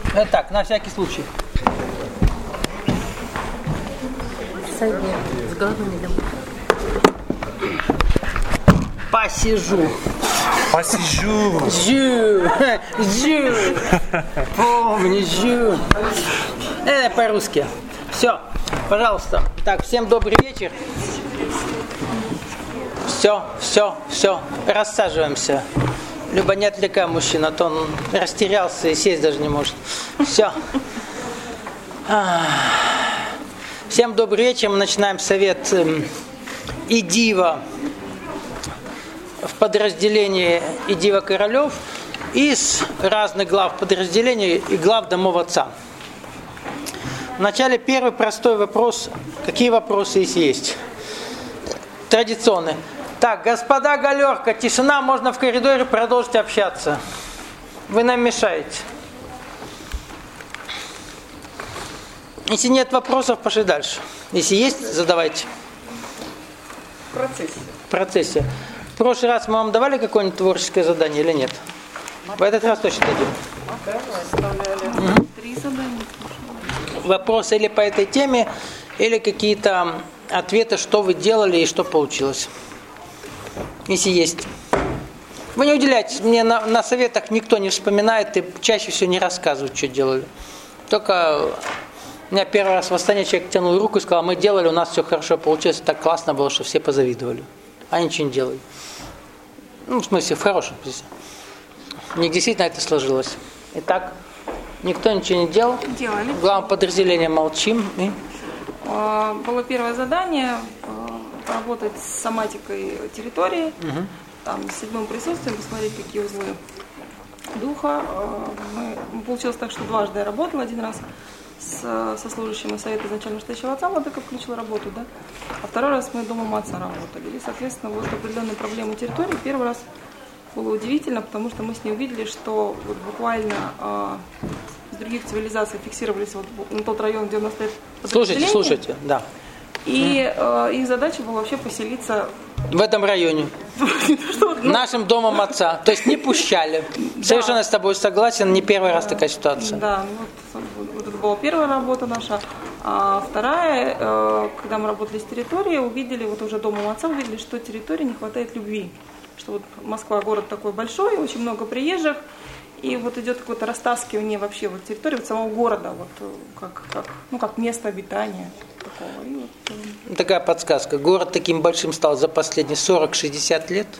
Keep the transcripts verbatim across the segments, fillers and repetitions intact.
Вот так, на всякий случай. Сойди, с головы не дам. Посижу. Посижу. Жу. Жу. Помни, жу. Это по-русски. Все, пожалуйста. Так, всем добрый вечер. Все, все, все. Рассаживаемся. Люба, не отвлекай мужчину, а то он растерялся и сесть даже не может. Все. Всем добрый вечер. Мы начинаем совет Идива в подразделении Идива Королев из разных глав подразделений и глав домов отца. Вначале первый простой вопрос. Какие вопросы есть есть? Традиционные. Так, господа галерка, тишина, можно в коридоре продолжить общаться. Вы нам мешаете. Если нет вопросов, пошли дальше. Если есть, задавайте. В процессе. В процессе. В прошлый раз мы вам давали какое-нибудь творческое задание или нет? В этот раз точно дадим. Оставляли угу. три задания. Вопросы или по этой теме, или какие-то ответы, что вы делали и что получилось. Если есть. Вы не уделяйтесь. Мне на, на советах никто не вспоминает и чаще всего не рассказывают, что делали. Только у меня первый раз в Астане человек тянул руку и сказал, мы делали, у нас все хорошо получилось, так классно было, что все позавидовали. А ничего не делали. Ну, в смысле, в хорошем смысле. У них действительно это сложилось. Итак, никто ничего не делал. Делали. В главном подразделении молчим. И... Было первое задание поработать с соматикой территории, угу. там, с седьмым присутствием, посмотреть, какие узлы духа. Мы, получилось так, что дважды я работала, один раз с, со служащим Совета изначально стоящего отца, Владыка включил работу, да, а второй раз мы домом отца работали. И, соответственно, вот определенные проблемы территории. Первый раз было удивительно, потому что мы с ней увидели, что вот буквально э, из других цивилизаций фиксировались вот на тот район, где у нас стоит подразделение. Слушайте, слушайте, да. И э, их задача была вообще поселиться в этом районе. Нашим домом отца. То есть не пущали. Совершенно с тобой согласен, не первый раз такая ситуация. Да, вот, вот это была первая работа наша. А вторая, э, когда мы работали с территорией, увидели, вот уже домом отца увидели, что территории не хватает любви. Что вот Москва город такой большой, очень много приезжих. И вот идет какое-то растаскивание вообще вот территории вот самого города, вот как, как, ну, как место обитания. Такого. И вот... Такая подсказка. Город таким большим стал за последние сорок-шестьдесят лет.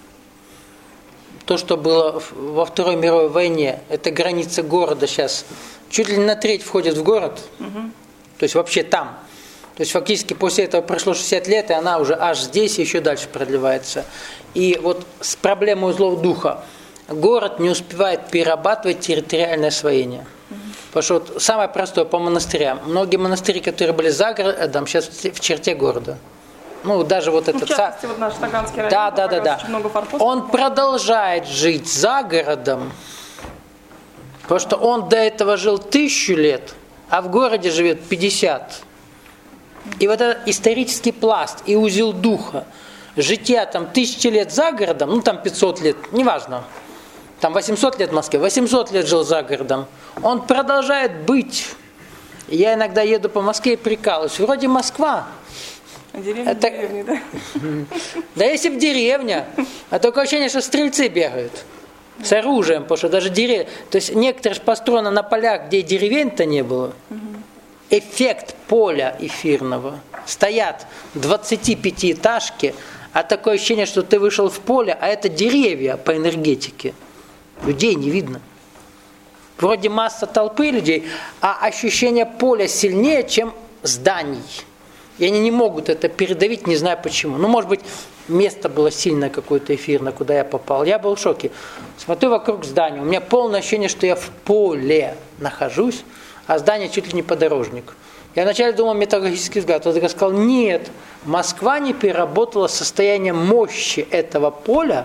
То, что было во Второй мировой войне, это граница города сейчас чуть ли не на треть входит в город. Угу. То есть вообще там. То есть фактически после этого прошло шестьдесят лет, и она уже аж здесь и еще дальше продлевается. И вот с проблемой узлов духа. Город не успевает перерабатывать территориальное освоение. Mm-hmm. Потому что вот самое простое по монастырям. Многие монастыри, которые были за городом, сейчас в черте города. Ну, даже вот ну, этот... В частности, вот наш Таганский район, да, да, да, да. много форпостов. Он продолжает жить за городом, потому что он до этого жил тысячу лет, а в городе живет пятьдесят. И вот этот исторический пласт и узел духа, жития там тысячи лет за городом, ну там пятьсот лет, неважно, там восемьсот лет в Москве, восемьсот лет жил за городом, он продолжает быть. Я иногда еду по Москве и прикалываюсь. Вроде Москва. А деревня это... деревня, да? Да если в деревня, а такое ощущение, что стрельцы бегают с оружием, потому что даже деревья... То есть некоторые же построены на полях, где деревень-то не было. Эффект поля эфирного. Стоят двадцатипятиэтажки, а такое ощущение, что ты вышел в поле, а это деревья по энергетике. Людей не видно. Вроде масса толпы людей, а ощущение поля сильнее, чем зданий. И они не могут это передавить, не знаю почему. Ну, может быть, место было сильное какое-то эфирное, куда я попал. Я был в шоке. Смотрю вокруг здания. У меня полное ощущение, что я в поле нахожусь, а здание чуть ли не подорожник. Я вначале думал металлургический взгляд. Вот я сказал, нет, Москва не переработала состояние мощи этого поля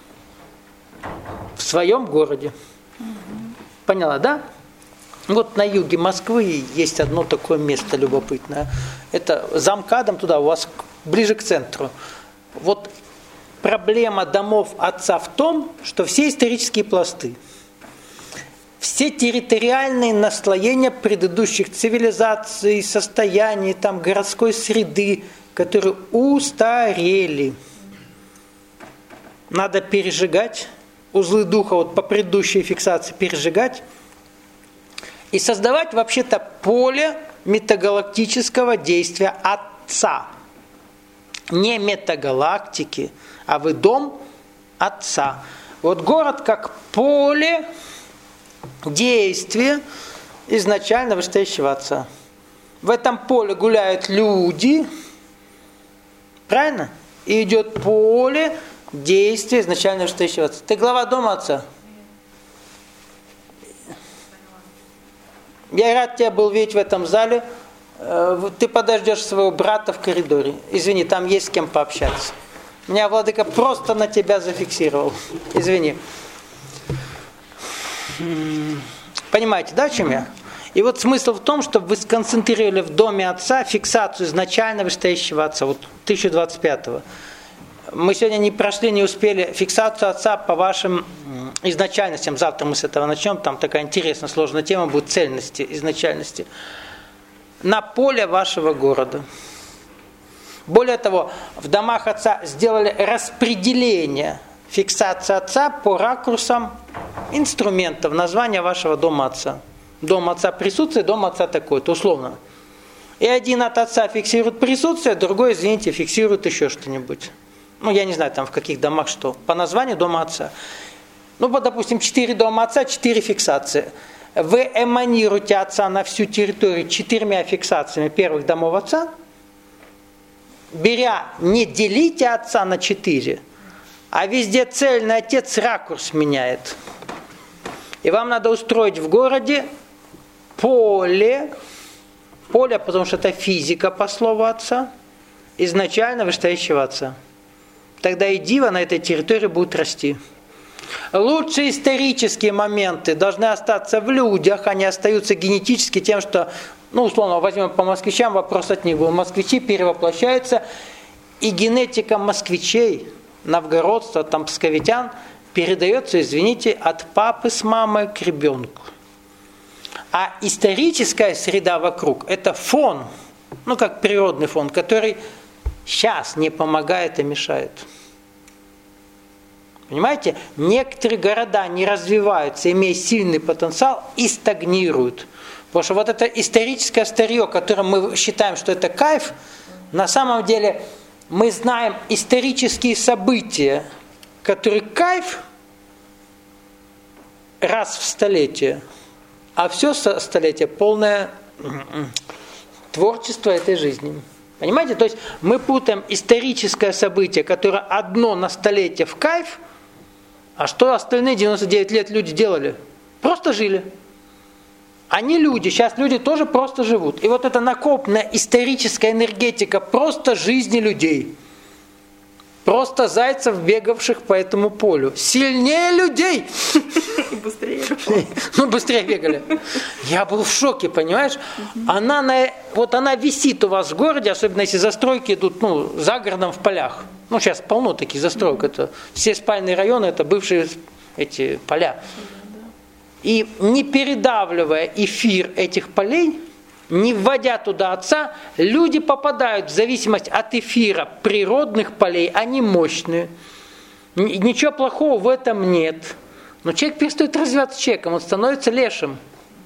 в своем городе. Угу. Поняла, да? Вот на юге Москвы есть одно такое место любопытное. Это за МКАДом туда, у вас ближе к центру. Вот проблема домов отца в том, что все исторические пласты, все территориальные наслоения предыдущих цивилизаций, состояний, там, городской среды, которые устарели. Надо пережигать, узлы духа вот по предыдущей фиксации пережигать и создавать вообще-то поле метагалактического действия Отца. Не метагалактики, а вы дом Отца. Вот город как поле действия изначально вышестоящего Отца. В этом поле гуляют люди, правильно? И идет поле действия изначально вышестоящего Отца. Ты глава дома Отца? Я рад тебя был видеть в этом зале. Ты подождешь своего брата в коридоре. Извини, там есть с кем пообщаться. Меня владыка просто на тебя зафиксировал. Извини. Понимаете, да, о чем я? И вот смысл в том, чтобы вы сконцентрировали в доме Отца фиксацию изначально вышестоящего Отца, вот тысяча двадцать пятого. Мы сегодня не прошли, не успели фиксацию Отца по вашим изначальностям. Завтра мы с этого начнем. Там такая интересная, сложная тема будет цельности, изначальности. На поле вашего города. Более того, в домах Отца сделали распределение фиксации Отца по ракурсам инструментов, названия вашего дома Отца. Дом Отца присутствие, дом Отца такой-то, условно. И один от Отца фиксирует присутствие, другой, извините, фиксирует еще что-нибудь. Ну, я не знаю, там в каких домах что. По названию дома Отца. Ну, вот, допустим, четыре дома Отца, четыре фиксации. Вы эманируете Отца на всю территорию четырьмя фиксациями первых домов Отца, беря, не делите Отца на четыре, а везде цельный Отец ракурс меняет. И вам надо устроить в городе поле, поле, потому что это физика по слову Отца, изначально вышестоящего Отца. Тогда и дива на этой территории будет расти. Лучшие исторические моменты должны остаться в людях, они остаются генетически тем, что, ну, условно, возьмем по москвичам, вопрос от них был. Москвичи перевоплощаются, и генетика москвичей, новгородства, там, псковитян, передается, извините, от папы с мамой к ребенку. А историческая среда вокруг – это фон, ну, как природный фон, который сейчас не помогает, а мешает. Понимаете? Некоторые города не развиваются, имея сильный потенциал, и стагнируют. Потому что вот это историческое старье, которое мы считаем, что это кайф, на самом деле мы знаем исторические события, которые кайф раз в столетие, а все столетие полное творчество этой жизни. Понимаете? То есть мы путаем историческое событие, которое одно на столетие в кайф, а что остальные девяносто девять лет люди делали? Просто жили. Они люди, сейчас люди тоже просто живут. И вот эта накопленная историческая энергетика просто жизни людей. Просто зайцев, бегавших по этому полю. Сильнее людей! И быстрее. Ну, быстрее бегали. Я был в шоке, понимаешь? Она, на, вот она висит у вас в городе, особенно если застройки идут, ну, за городом в полях. Ну, сейчас полно таких застроек. Это все спальные районы, это бывшие эти поля. И не передавливая эфир этих полей, не вводя туда Отца, люди попадают в зависимость от эфира природных полей, они мощные. Ничего плохого в этом нет. Но человек перестает развиваться человеком, он становится лешим.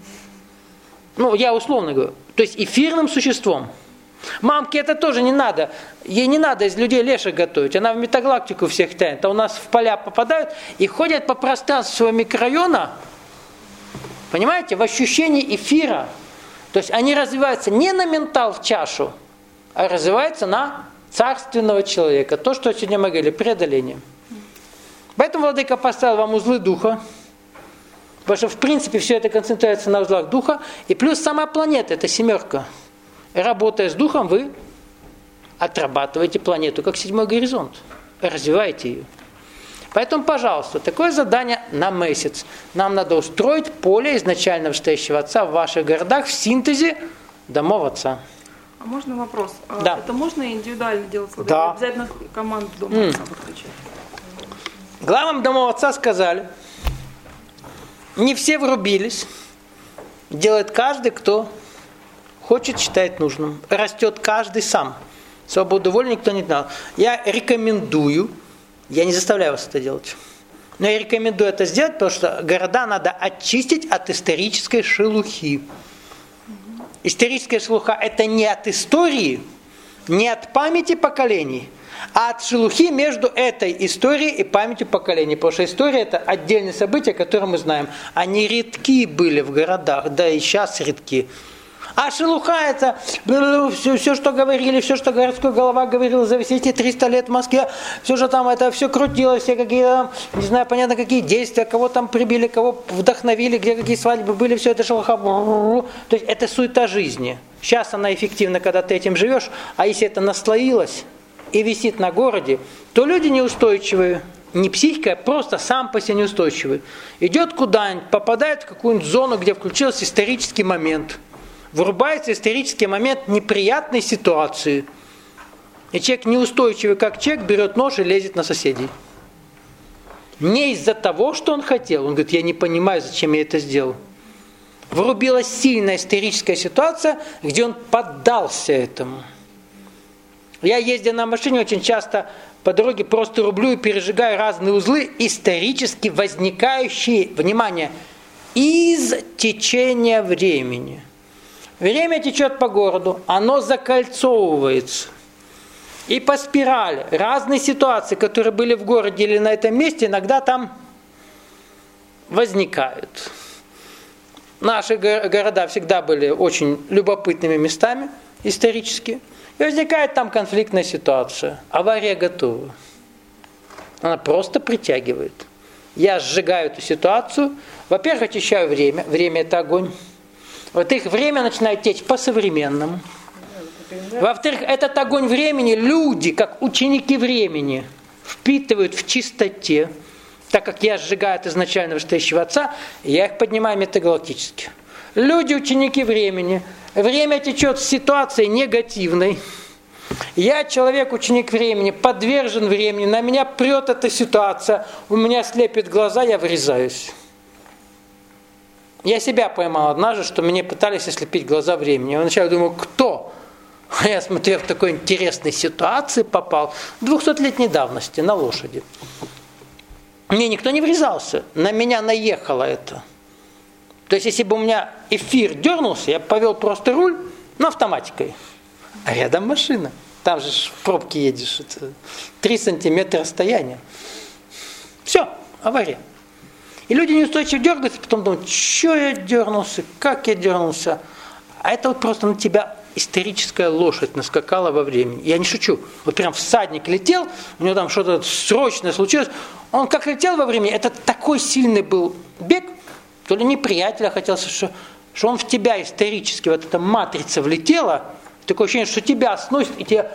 Ну, я условно говорю. То есть эфирным существом. Мамке это тоже не надо. Ей не надо из людей леших готовить. Она в метагалактику всех тянет. А у нас в поля попадают и ходят по пространству своего микрорайона, понимаете, в ощущении эфира. То есть они развиваются не на ментал в чашу, а развиваются на царственного человека. То, что сегодня мы говорили, преодоление. Поэтому владыка поставил вам узлы духа. Потому что в принципе все это концентрируется на узлах духа. И плюс сама планета, это семерка. Работая с духом, вы отрабатываете планету как седьмой горизонт. Развиваете ее. Поэтому, пожалуйста, такое задание на месяц. Нам надо устроить поле изначально вышестоящего Отца в ваших городах в синтезе домов Отца. А можно вопрос? Да. Это можно индивидуально делать? Да. Обязательно команду дома Mm. Отца подключать? Главам домов Отца сказали, Не все врубились. Делает каждый, кто хочет, считает нужным. Растет каждый сам. Свободу воли никто не дал. Я рекомендую, я не заставляю вас это делать, но я рекомендую это сделать, потому что города надо очистить от исторической шелухи. Историческая шелуха – это не от истории, не от памяти поколений, а от шелухи между этой историей и памятью поколений. Потому что история – это отдельные события, которые мы знаем. Они редки были в городах, да и сейчас редки. А шелуха – это все, все, что говорили, все, что городская голова говорила за все эти триста лет в Москве, все, что там это все крутилось, все какие-то, не знаю, понятно, какие действия, кого там прибили, кого вдохновили, где какие свадьбы были, все это шелуха. То есть это суета жизни. Сейчас она эффективна, когда ты этим живешь, а если это наслоилось и висит на городе, то люди неустойчивые. Не психика, а просто сам по себе неустойчивый. Идет куда-нибудь, попадает в какую-нибудь зону, где включился исторический момент. Вырубается исторический момент неприятной ситуации. И человек неустойчивый, как человек, берет нож и лезет на соседей. Не из-за того, что он хотел. Он говорит, я не понимаю, зачем я это сделал. Вырубилась сильная историческая ситуация, где он поддался этому. Я, ездя на машине, очень часто по дороге просто рублю и пережигаю разные узлы, исторически возникающие, внимание, из течения времени. Время течет по городу, оно закольцовывается. И по спирали разные ситуации, которые были в городе или на этом месте, иногда там возникают. Наши города всегда были очень любопытными местами исторически. И возникает там конфликтная ситуация. Авария готова. Она просто притягивает. Я сжигаю эту ситуацию. Во-первых, очищаю время. Время – это огонь. Во-вторых, время начинает течь по-современному. Во-вторых, этот огонь времени люди, как ученики времени, впитывают в чистоте. Так как я сжигаю от изначально вышестоящего Отца, я их поднимаю метагалактически. Люди, ученики времени. Время течет в ситуации негативной. Я, человек, ученик времени, подвержен времени, на меня прет эта ситуация, у меня слепит глаза, я врезаюсь. Я себя поймал однажды, что мне пытались ослепить глаза времени. Я вначале думаю, кто? А я, смотрю, в такой интересной ситуации попал, двухсотлетней давности, на лошади. Мне никто не врезался, на меня наехало это. То есть, если бы у меня эфир дернулся, я повел просто руль, но автоматикой. А рядом машина. Там же в пробке едешь. Это три сантиметра расстояния. Все, авария. И люди неустойчиво дергаются, потом думают, что я дернулся, как я дернулся. А это вот просто на тебя историческая лошадь наскакала во времени. Я не шучу. Вот прям всадник летел, у него там что-то срочное случилось. Он как летел во времени, это такой сильный был бег, то ли неприятеля хотелось, что, что он в тебя исторически, вот эта матрица влетела, такое ощущение, что тебя сносит и тебя...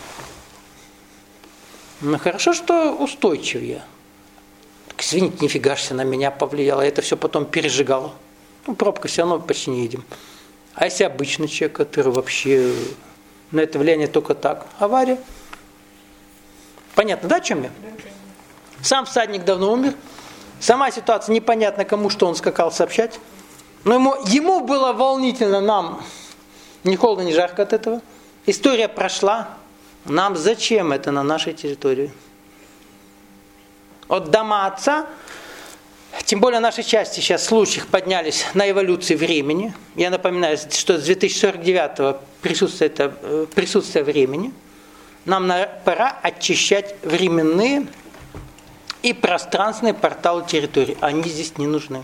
Ну хорошо, что устойчивее. Так, извините, нифига же на меня повлияло, я это все потом пережигал. Ну, пробка все равно почти не едем. А если обычный человек, который вообще на это влияние только так, авария. Понятно, да, о чем я? Сам всадник давно умер. Сама ситуация непонятно, кому что он скакал сообщать. Но ему, ему было волнительно, нам ни холодно, ни жарко от этого. История прошла. Нам зачем это на нашей территории? От дома Отца, тем более в нашей части сейчас случаи поднялись на эволюции времени. Я напоминаю, что с две тысячи сорок девятого присутствие, это, присутствие времени. Нам пора очищать временные и пространственные порталы территории. Они здесь не нужны.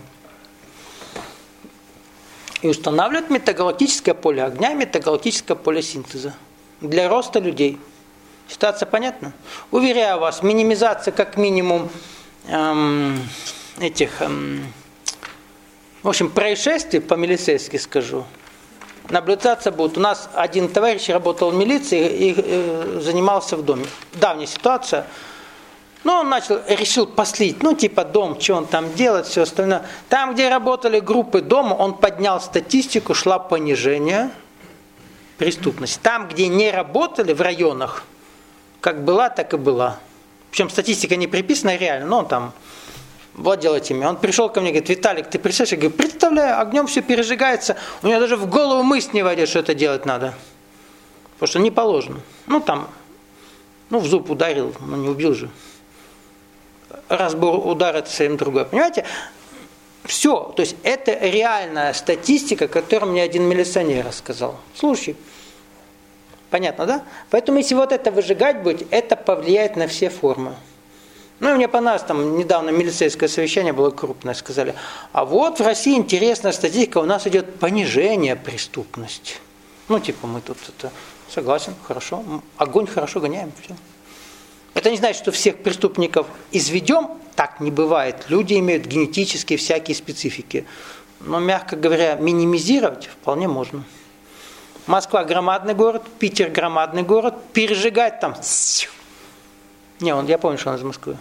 И устанавливать метагалактическое поле огня, метагалактическое поле синтеза для роста людей. Ситуация понятна? Уверяю вас, минимизация как минимум эм, этих, эм, в общем, происшествий, по-милицейски скажу, наблюдаться будут. У нас один товарищ работал в милиции и э, занимался в доме. Давняя ситуация. Но он начал, решил послить, ну типа дом, что он там делает, все остальное. Там, где работали группы дома, он поднял статистику, шла понижение преступности. Там, где не работали в районах, как была, так и была. Причем статистика не приписана реально, но он там владел этими. Он пришел ко мне, говорит: Виталик, ты представляешь? Я говорю: представляю, огнем все пережигается. У меня даже в голову мысль не войдет, что это делать надо. Потому что не положено. Ну там, ну в зуб ударил, но не убил же. Разбор удара — это совсем другое. Понимаете? Все. То есть это реальная статистика, которую мне один милиционер рассказал. Слушай. Понятно, да? Поэтому если вот это выжигать будет, это повлияет на все формы. Ну, и мне понравилось, там недавно милицейское совещание было крупное, сказали: а вот в России интересная статистика, у нас идет понижение преступности. Ну, типа, мы тут это... Согласен, хорошо. Огонь хорошо гоняем, все. Это не значит, что всех преступников изведем, так не бывает. Люди имеют генетические всякие специфики. Но, мягко говоря, минимизировать вполне можно. Москва громадный город, Питер громадный город, пережигать там... Не, он, я помню, что он из Москвы.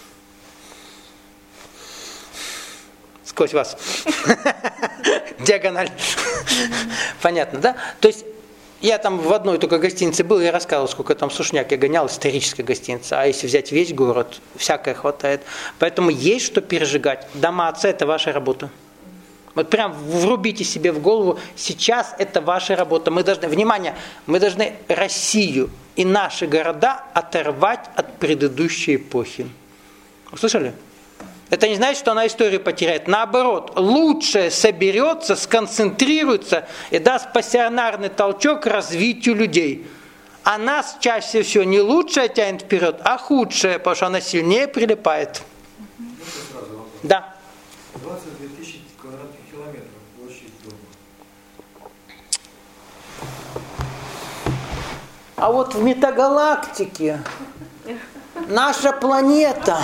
Сквозь вас. Диагональ. Понятно, да? То есть я там в одной только гостинице был, я рассказывал, сколько там сушняк я гонял, историческая гостиница. А если взять весь город, всякое хватает. Поэтому есть что пережигать. Дома отца — это ваша работа. Вот прям врубите себе в голову, сейчас это ваша работа. Мы должны, внимание, мы должны Россию и наши города оторвать от предыдущей эпохи. Услышали? Это не значит, что она историю потеряет. Наоборот, лучшее соберется, сконцентрируется и даст пассионарный толчок развитию людей. А нас чаще всего не лучшее тянет вперед, а худшее, потому что она сильнее прилипает. Да. двадцать две тысячи квадратных километров площадь дома. А вот в метагалактике наша планета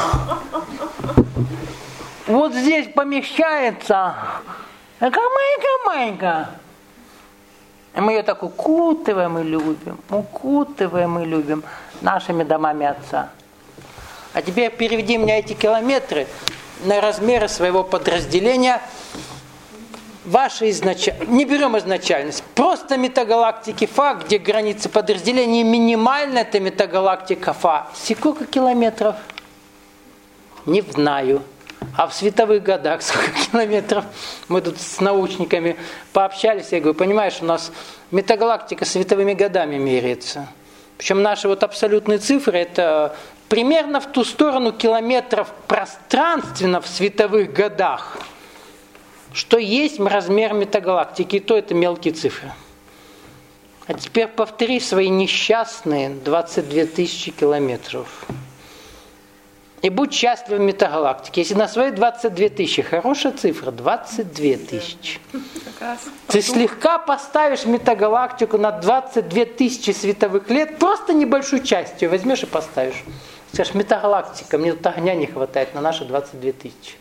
вот здесь помещается маленько-маленько. И мы ее так укутываем и любим, укутываем и любим нашими домами отца. А теперь переведи мне эти километры на размеры своего подразделения. Ваши изначально, не берем изначальность, просто метагалактики Фа, где границы подразделений минимальная, это метагалактика Фа. Сколько километров? Не знаю. А в световых годах сколько километров? Мы тут с научниками пообщались, я говорю: понимаешь, у нас метагалактика световыми годами меряется. Причем наши вот абсолютные цифры — это примерно в ту сторону километров пространственно в световых годах, что есть размер метагалактики, и то это мелкие цифры. А теперь повтори свои несчастные двадцать две тысячи километров. И будь счастлив в метагалактике. Если на свои двадцать две тысячи, хорошая цифра, двадцать две тысячи. Ты слегка поставишь метагалактику на двадцать две тысячи световых лет, просто небольшую часть ее возьмешь и поставишь. Скажешь: метагалактика, мне тут огня не хватает на наши двадцать две тысячи.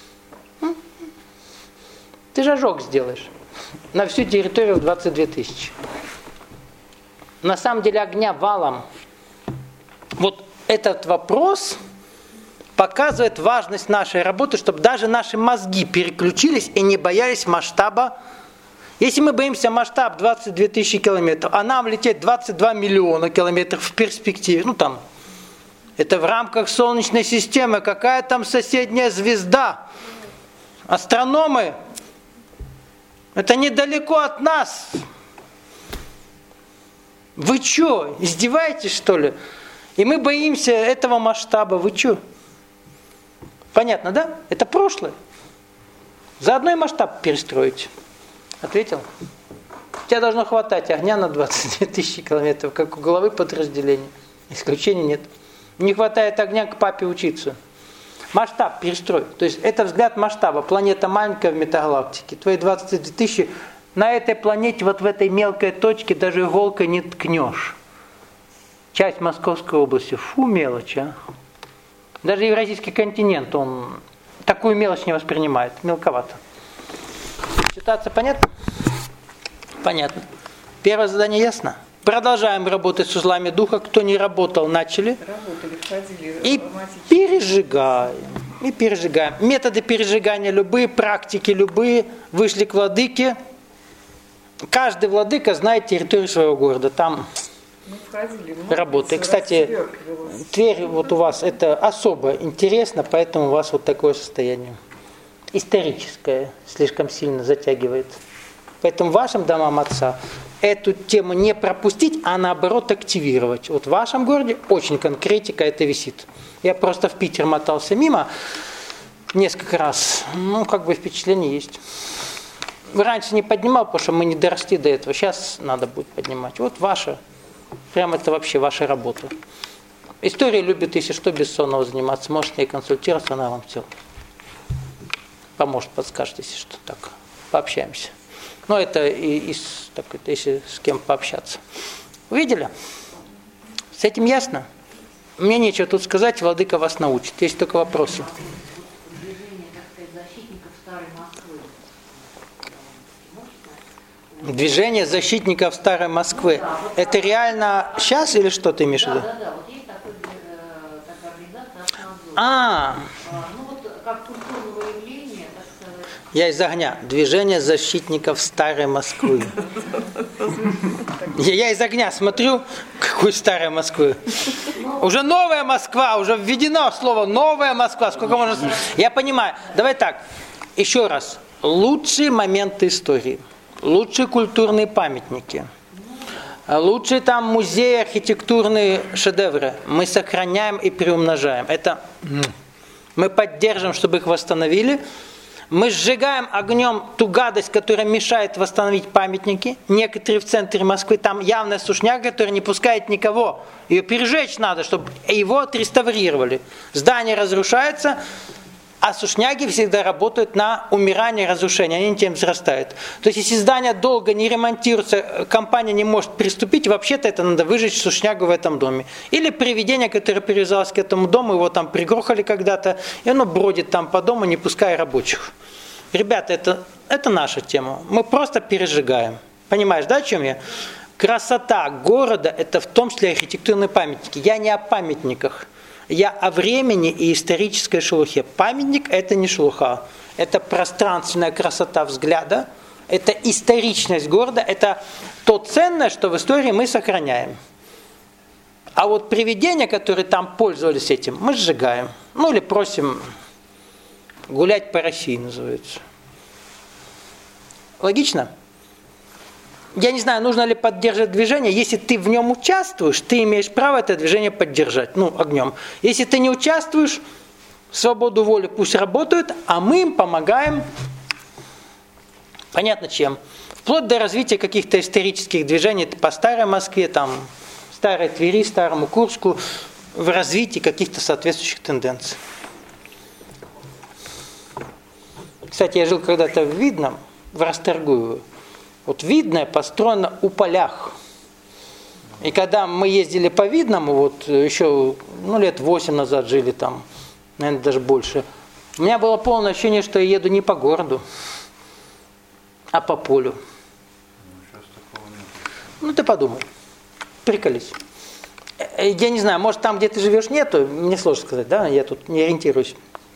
Ты же ожог сделаешь на всю территорию в двадцать две тысячи. На самом деле огня валом. Вот этот вопрос показывает важность нашей работы, чтобы даже наши мозги переключились и не боялись масштаба. Если мы боимся масштаба двадцать две тысячи километров, а нам лететь двадцать два миллиона километров в перспективе, ну там, это в рамках Солнечной системы, какая там соседняя звезда? Астрономы, это недалеко от нас. Вы что, издеваетесь, что ли? И мы боимся этого масштаба. Вы что? Понятно, да? Это прошлое. Заодно и масштаб перестроить. Ответил? У тебя должно хватать огня на двадцать две тысячи километров, как у главы подразделения. Исключений нет. Не хватает огня к папе учиться. Масштаб перестрой. То есть это взгляд масштаба. Планета маленькая в метагалактике. Твои двадцать две тысячи на этой планете, вот в этой мелкой точке даже иголкой не ткнешь. Часть Московской области. Фу, мелочь, а. Даже Евразийский континент, он такую мелочь не воспринимает. Мелковато. Ситуация понятна? Понятно. Первое задание ясно? Продолжаем работать с узлами духа. Кто не работал, начали. Работали, ходили. И пережигаем. И пережигаем. Методы пережигания любые, практики любые. Вышли к владыке. Каждый владыка знает территорию своего города. Там работы. Кстати, Тверь вот у вас это особо интересно, поэтому у вас вот такое состояние. Историческое слишком сильно затягивает. Поэтому вашим домам отца эту тему не пропустить, а наоборот активировать. Вот в вашем городе очень конкретика это висит. Я просто в Питер мотался мимо несколько раз. Ну, как бы впечатление есть. Раньше не поднимал, потому что мы не доросли до этого. Сейчас надо будет поднимать. Вот ваша. Прям это вообще ваша работа. История любит, если что, Бессонова заниматься. Можете с ней консультироваться, она вам все поможет, подскажет, если что. Так, пообщаемся. Но это и, и так, если с кем пообщаться. Увидели? С этим ясно? Мне нечего тут сказать, владыка вас научит. Есть только вопросы. Движение защитников Старой Москвы. Да, вот это так, реально сейчас или что ты имеешь в виду? Да, да, да. Вот есть такой, такая организация «Автонадзор». А. Ну вот как культурного явления, так сказать. Я из огня. Движение защитников Старой Москвы. Я из огня смотрю, какую Старой Москвы. Уже новая Москва, уже введено слово новая Москва. Сколько можно... Я понимаю. Давай так. Еще раз. Лучшие моменты истории. Лучшие культурные памятники, лучшие там музеи, архитектурные шедевры мы сохраняем и приумножаем. Это мы поддержим, чтобы их восстановили. Мы сжигаем огнем ту гадость, которая мешает восстановить памятники. Некоторые в центре Москвы, там явная сушняга, которая не пускает никого. Ее пережечь надо, чтобы его отреставрировали. Здание разрушается. А сушняги всегда работают на умирание, разрушение, они тем взрастают. То есть, если здание долго не ремонтируется, компания не может приступить, вообще-то это надо выжечь сушнягу в этом доме. Или привидение, которое привязалось к этому дому, его там пригрохали когда-то, и оно бродит там по дому, не пуская рабочих. Ребята, это, это наша тема. Мы просто пережигаем. Понимаешь, да, о чем я? Красота города – это в том числе архитектурные памятники. Я не о памятниках. Я о времени и исторической шелухе. Памятник – это не шелуха. Это пространственная красота взгляда, это историчность города, это то ценное, что в истории мы сохраняем. А вот привидения, которые там пользовались этим, мы сжигаем. Ну или просим гулять по России, называется. Логично? Я не знаю, нужно ли поддерживать движение. Если ты в нем участвуешь, ты имеешь право это движение поддержать, ну, огнем. Если ты не участвуешь, свободу воли пусть работают, а мы им помогаем, понятно чем. Вплоть до развития каких-то исторических движений по Старой Москве, там, Старой Твери, Старому Курску, в развитии каких-то соответствующих тенденций. Кстати, я жил когда-то в Видном, в Расторгуево. Вот Видное построено у полях. И когда мы ездили по Видному, вот еще ну, лет восемь назад жили там, наверное, даже больше, у меня было полное ощущение, что я еду не по городу, а по полю. Ну ты подумай, приколись. Я не знаю, может там, где ты живешь, нету, мне сложно сказать, да, я тут не ориентируюсь.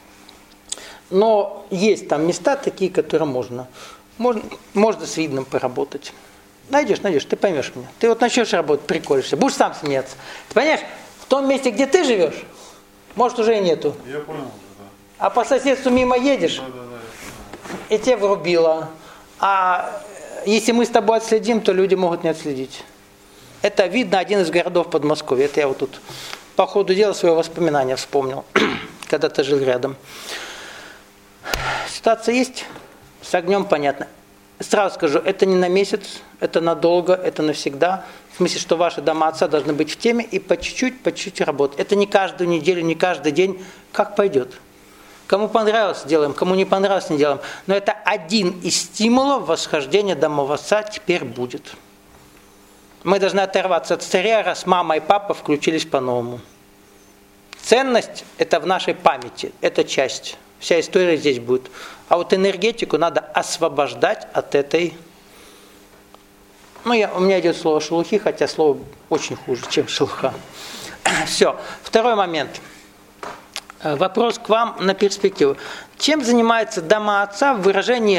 Но есть там места такие, которые можно... Можно, можно с Видным поработать. Найдешь, найдешь, ты поймешь меня. Ты вот начнешь работать, приколишься, будешь сам смеяться. Ты понимаешь, в том месте, где ты живешь, может уже и нету. Я понял. Да. А по соседству мимо едешь, Да, да, да. и тебе врубило. А если мы с тобой отследим, то люди могут не отследить. Это Видно, один из городов Подмосковья. Это я вот тут по ходу дела свои воспоминания вспомнил, когда ты жил рядом. Ситуация есть? С огнем понятно. Сразу скажу, это не на месяц, это надолго, это навсегда. В смысле, что ваши дома отца должны быть в теме и по чуть-чуть, по чуть-чуть работать. Это не каждую неделю, не каждый день, как пойдет. Кому понравилось, делаем, кому не понравилось, не делаем. Но это один из стимулов восхождения домов отца теперь будет. Мы должны оторваться от старья, раз мама и папа включились по-новому. Ценность – это в нашей памяти, это часть. Вся история здесь будет. А вот энергетику надо освобождать от этой... Ну, я, у меня идет слово шелухи, хотя слово очень хуже, чем шелуха. Все. Второй момент. Вопрос к вам на перспективу. Чем занимаются дома отца в выражении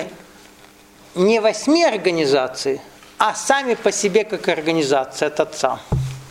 не восьми организаций, а сами по себе как организация от отца?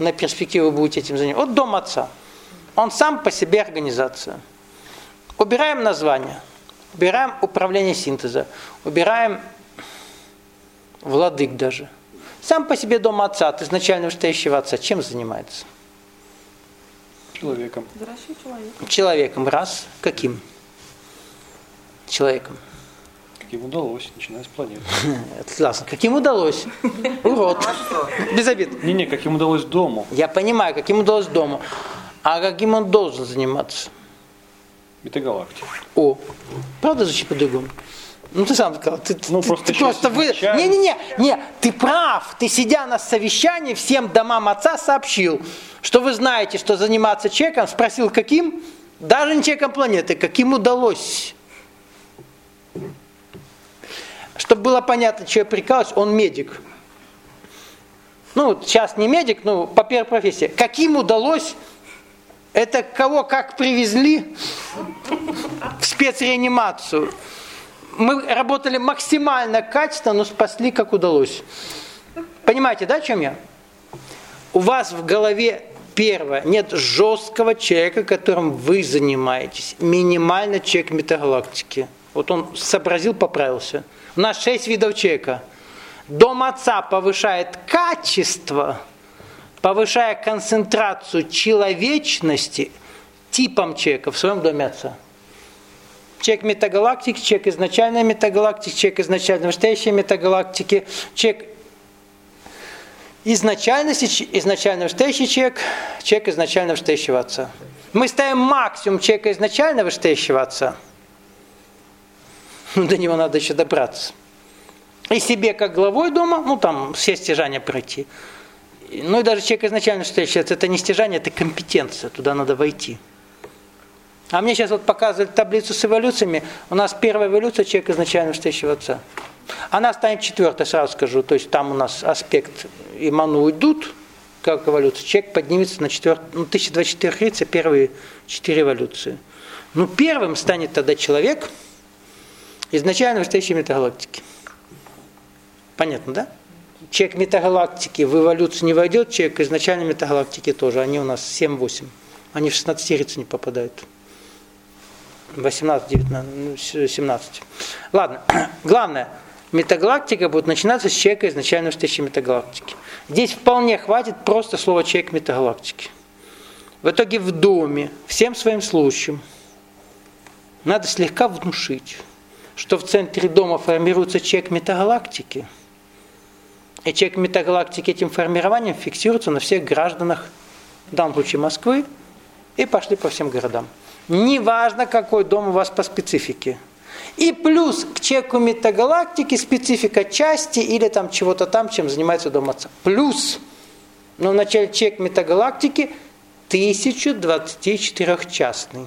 на перспективу вы будете этим заниматься. Вот дом отца. Он сам по себе организация. Убираем название, убираем управление синтеза, убираем владык даже. Сам по себе дом отца, от изначально вышестоящего отца, чем занимается? Человеком. Взращивает человека. Человеком. Раз. Каким? Человеком. Каким удалось, начиная с планеты. Это классно. Каким удалось? Урод. Без обид. Не-не, каким удалось дому. Я понимаю, каким удалось дому. А каким он должен заниматься? Метагалактика. О, правда звучит по-другому? Ну ты сам сказал, ты, Ну, ты- просто ты сейчас просто вы... изучаем. Не-не-не, не, ты прав. Ты, сидя на совещании, всем домам отца сообщил, что вы знаете, что заниматься человеком, спросил, каким? Даже не человеком планеты, каким удалось. Чтобы было понятно, что я прикалываюсь, он медик. Ну, вот сейчас не медик, но по первой профессии. Каким удалось, это кого как привезли в спецреанимацию. Мы работали максимально качественно, но спасли как удалось. Понимаете, да, о чем я? У вас в голове, первое, нет жесткого человека, которым вы занимаетесь. Минимально человек метагалактики. Вот он сообразил, поправился. У нас шесть видов человека. Дом отца повышает качество, повышая концентрацию человечности типом человека в своем доме отца. Человек метагалактики, человек изначальной метагалактики, человек изначально настоящей метагалактики, человек изначальности, изначально настоящий человек, человек изначально настоящего отца. Мы ставим максимум человека изначально настоящего отца. До него надо еще добраться. И себе как главой дома, ну там все стяжания пройти. Ну и даже человек изначально настоящий отца, это не стяжание, это компетенция, туда надо войти. А мне сейчас вот показывают таблицу с эволюциями. У нас первая эволюция человека изначально настоящего отца. Она станет четвертой, сразу скажу. То есть там у нас аспект и ману уйдут, как эволюция. Человек поднимется на четвертую, ну, тысяча двадцать четыре яйца, первые четыре эволюции. Ну, первым станет тогда человек изначально настоящей метагалактики. Понятно, да? Человек метагалактики в эволюцию не войдет, человек изначально метагалактики тоже. Они у нас семь-восемь. Они в шестнадцать яйца не попадают. восемнадцать, девятнадцать, семнадцать. Ладно, главное, метагалактика будет начинаться с человека изначально настоящей метагалактики. Здесь вполне хватит просто слова человек метагалактики. В итоге в доме, всем своим служащим, надо слегка внушить, что в центре дома формируется человек метагалактики, и человек метагалактики этим формированием фиксируется на всех гражданах, в данном случае Москвы, и пошли по всем городам. Неважно, какой дом у вас по специфике. И плюс к человеку метагалактики специфика части или там чего-то там, чем занимается дом отца. Плюс, но вначале человек метагалактики тысяча двадцать четыре частный.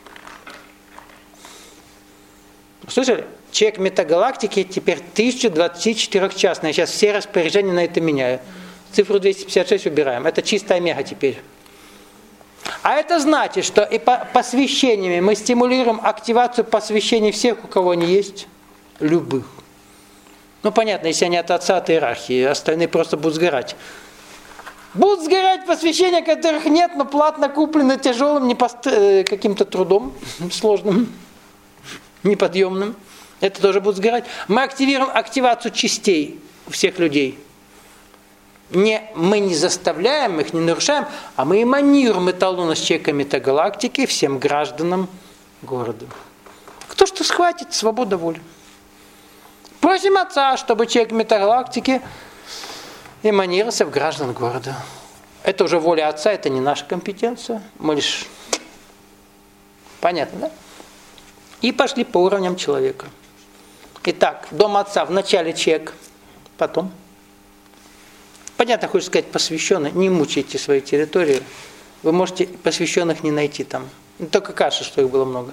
Слышали? Человек метагалактики теперь тысяча двадцать четыре частный. Я сейчас все распоряжения на это меняю. Цифру двести пятьдесят шесть убираем. Это чистая омега теперь. А это значит, что и по посвящениями мы стимулируем активацию посвящений всех, у кого они есть, любых. Ну, понятно, если они от отца, от иерархии, остальные просто будут сгорать. Будут сгорать посвящения, которых нет, но платно куплены тяжелым не пост... каким-то трудом, сложным, неподъемным. Это тоже будет сгорать. Мы активируем активацию частей у всех людей. Не, мы не заставляем их, не нарушаем, а мы эманируем эталоны с человека метагалактики всем гражданам города. Кто что схватит, свобода воли. Просим отца, чтобы человек метагалактики эманировался в граждан города. Это уже воля отца, это не наша компетенция. Мы лишь... Понятно, да? И пошли по уровням человека. Итак, дом отца вначале человек, потом... Понятно, хочешь сказать, посвященные, не мучайте свою территорию. Вы можете посвященных не найти там. Только каша, что их было много.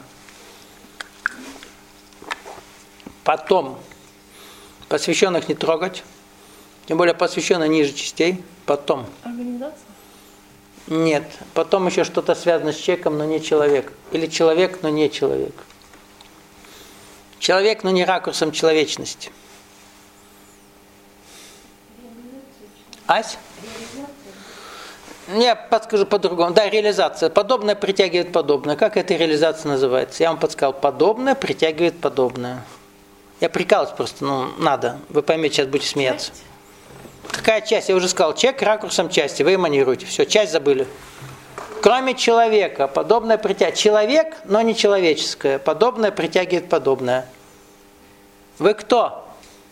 Потом посвященных не трогать. Тем более посвященные ниже частей. Потом. Организация? Нет. Потом еще что-то связано с человеком, но не человек. Или человек, но не человек. Человек, но не ракурсом человечности. Ась? Я подскажу по-другому. Да, реализация. Подобное притягивает подобное. Как эта реализация называется? Я вам подсказал. Подобное притягивает подобное. Я прикалываюсь просто, ну, надо. Вы поймете, сейчас будете смеяться. Часть. Какая часть? Я уже сказал, человек ракурсом части. Вы эманируете. Все, часть забыли. Кроме человека, подобное притягивает. Человек, но не человеческое. Подобное притягивает подобное. Вы кто?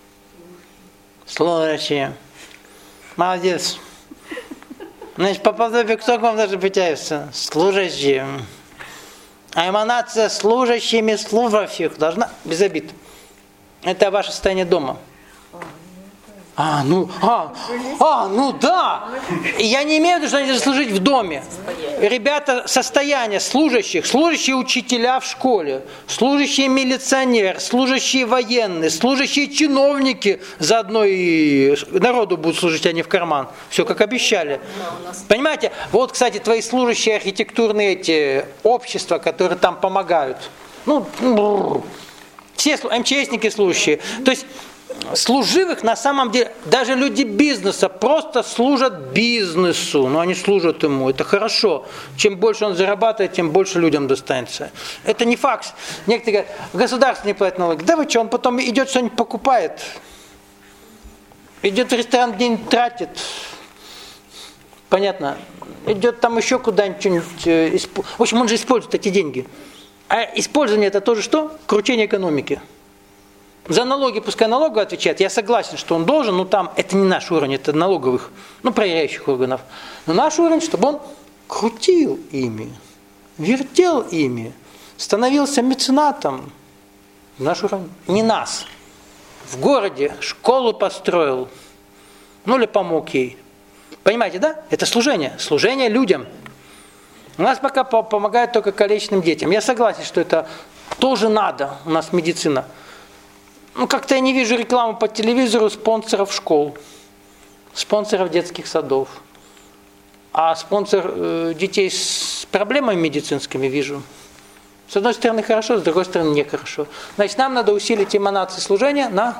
Служащие. Молодец. Значит, по подобию кто к вам даже притягивается? Служащие. А эманация служащими служащих должна... Без обид. Это ваше состояние дома. А, ну, а, а, ну да. Я не имею в виду, что они должны служить в доме. Ребята, состояние служащих, служащие учителя в школе, служащие милиционер, служащие военные, служащие чиновники, заодно и народу будут служить, а не в карман. Все как обещали. Понимаете? Вот, кстати, твои служащие архитектурные эти общества, которые там помогают. Ну, все МЧСники служащие. То есть служивых на самом деле, даже люди бизнеса просто служат бизнесу, но они служат ему, это хорошо. Чем больше он зарабатывает, тем больше людям достанется. Это не факт. Некоторые говорят, государство не платит налоги. Да вы что, он потом идет что-нибудь покупает, идет в ресторан, день тратит. Понятно. Идет там еще куда-нибудь что-нибудь. В общем, он же использует эти деньги. А использование это тоже что? Кручение экономики. За налоги пускай налоговый отвечает. Я согласен, что он должен, но там это не наш уровень, это налоговых, ну, проверяющих органов. Но наш уровень, чтобы он крутил ими, вертел ими, становился меценатом. Наш уровень. Не нас. В городе школу построил, ну или помог ей. Понимаете, да? Это служение. Служение людям. У нас пока помогают только калечным детям. Я согласен, что это тоже надо. У нас медицина. Ну, как-то я не вижу рекламу по телевизору спонсоров школ, спонсоров детских садов. А спонсор э, детей с проблемами медицинскими вижу. С одной стороны хорошо, с другой стороны нехорошо. Значит, нам надо усилить эманации служения на,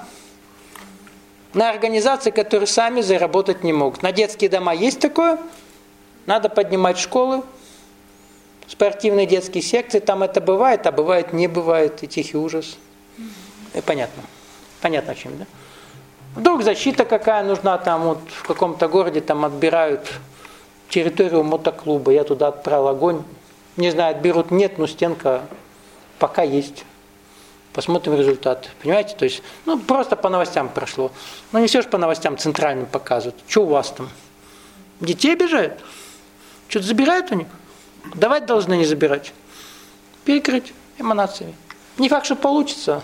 на организации, которые сами заработать не могут. На детские дома есть такое. Надо поднимать школы, спортивные детские секции. Там это бывает, а бывает не бывает. И тихий ужас. И понятно. Понятно, о чем, да? Вдруг защита какая нужна, там вот в каком-то городе там отбирают территорию мотоклуба. Я туда отправил огонь. Не знаю, отберут, нет, но стенка пока есть. Посмотрим результаты. Понимаете? То есть, ну, просто по новостям прошло. Ну, не все же по новостям центральным показывают. Что у вас там? Детей обижают? Что-то забирают у них? Давать должны, не забирать. Перекрыть эманациями. Не факт, что получится.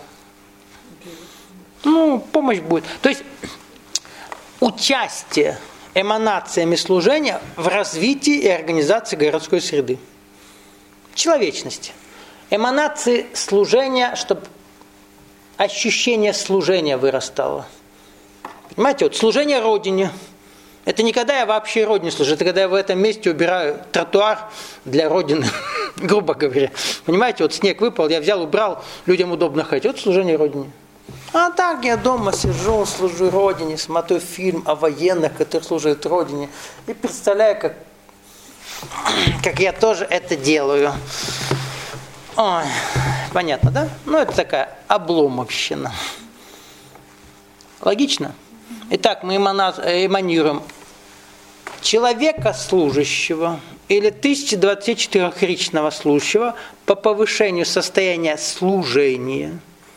Ну, помощь будет. То есть, участие эманациями служения в развитии и организации городской среды. Человечности. Эманации служения, чтобы ощущение служения вырастало. Понимаете, вот служение Родине. Это не когда я вообще Родине служу, это когда я в этом месте убираю тротуар для Родины, грубо говоря. Понимаете, вот снег выпал, я взял, убрал, людям удобно ходить. Вот служение Родине. А так я дома сижу, служу Родине, смотрю фильм о военных, которые служат Родине, и представляю, как, как я тоже это делаю. Ой, понятно, да? Ну, это такая обломовщина. Логично? Итак, мы эманируем человека служащего или тысяча двадцать четырёхричного служащего по повышению состояния служения,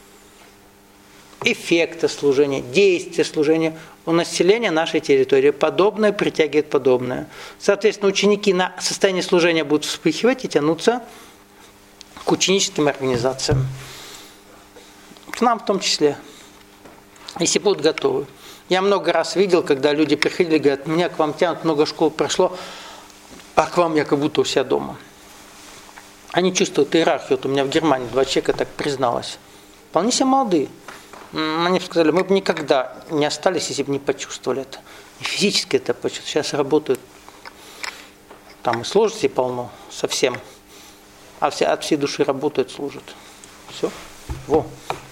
эффекта служения, действия служения у населения нашей территории. Подобное притягивает подобное. Соответственно, ученики на состояние служения будут вспыхивать и тянуться к ученическим организациям. К нам в том числе, если будут готовы. Я много раз видел, когда люди приходили и говорят, меня к вам тянут, много школ прошло, а к вам я как будто у себя дома. Они чувствуют иерархию. Вот у меня в Германии два человека так призналось. Вполне себе молодые. Они сказали, мы бы никогда не остались, если бы не почувствовали это. И физически это почувствовали. Сейчас работают, там и сложностей полно совсем. А все, от всей души работают, служат. Все. Во.